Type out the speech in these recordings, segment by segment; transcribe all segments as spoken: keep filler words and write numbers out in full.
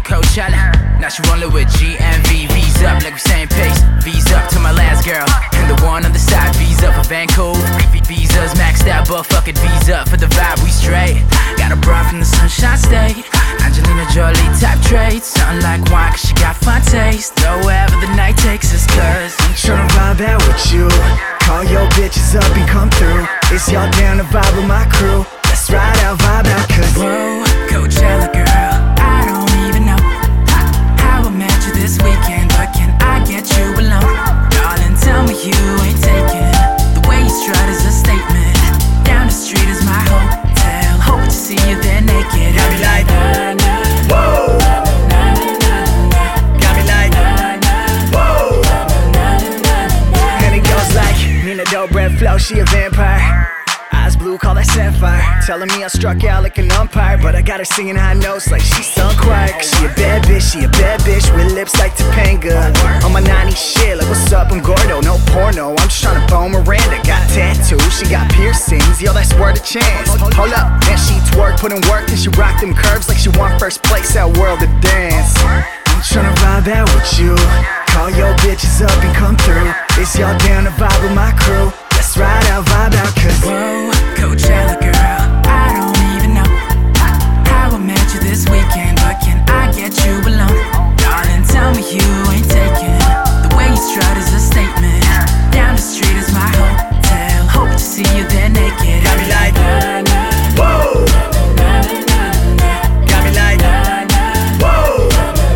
Coachella. Now she rollin' with G M V. V's up like we same pace. V's up to my last girl, and the one on the side. V's up for Vancouver. Visas maxed out, but fuck it, V's up for the vibe. We straight. Got a bra from the Sunshine State. Angelina Jolie type traits. Something like wine, cause she got fine taste. Though wherever the night takes us, cause I'm tryna vibe out with you. Call your bitches up and come through. Is y'all down to vibe with my crew? Let's ride out, vibe out, cause whoa, Coachella girl, I don't even know how I met you this weekend, but can I get you alone? Darling, tell me you ain't taking the way you strut is a statement. Down the street is my hotel. Hope to see you there naked. got me like, whoa. Got me like, whoa. And it goes like, Nina Dobrev flow, she a vampire. Eyes blue, call that sapphire. Telling me I struck out like an umpire, but I got her singing high notes like she's sung choir. Cause she a bad bitch, she a bad bitch with lips like Topanga. On my nineties shit, like what's up, I'm Gordo, no porno. I'm just tryna bone Miranda. Got tattoos, she got piercings, yo, that's worth a chance. Hold up, and she twerk, put in work, and she rock them curves like she won first place at World of Dance. I'm tryna vibe out with you. Call your bitches up and come through. Is y'all down to vibe with my crew? Let's ride out, vibe out, cause whoa, Coachella girl, I don't even know how I met you this weekend, but can I get you alone? Darling, tell me you ain't taking the way you strut is a statement. Down the street is my hotel. Hope to see you there naked. got me like, whoa. Got me like, whoa.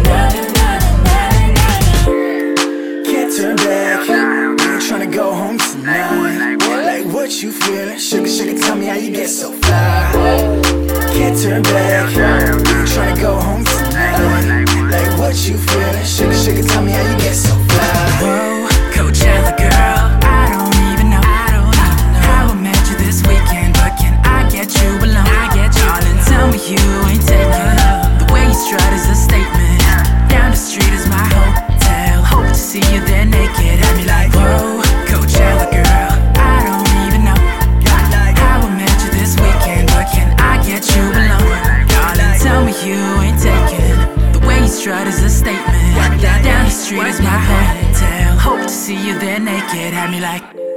Can't turn back. You ain't tryna go home tonight. Like what you feeling? Sugar, sugar, tell me how you get so fly. Can't turn back. You ain't tryna go home tonight. Like what you feeling? Sugar, sugar, tell me how you get so fly. Whoa, Coachella girl, I don't even know, I don't even know how I met you this weekend, but can I get you alone? I get you Darling, tell me you ain't taking the way you strut is a statement. Down the street is my hotel. Hope to see you there naked. I'd be like, whoa, Coachella girl, I don't even know how I met you this weekend, but can I get you alone? Darling, tell me you ain't taking the way you strut is a statement. Down the street is my hotel. Hope to see you there naked. Had me like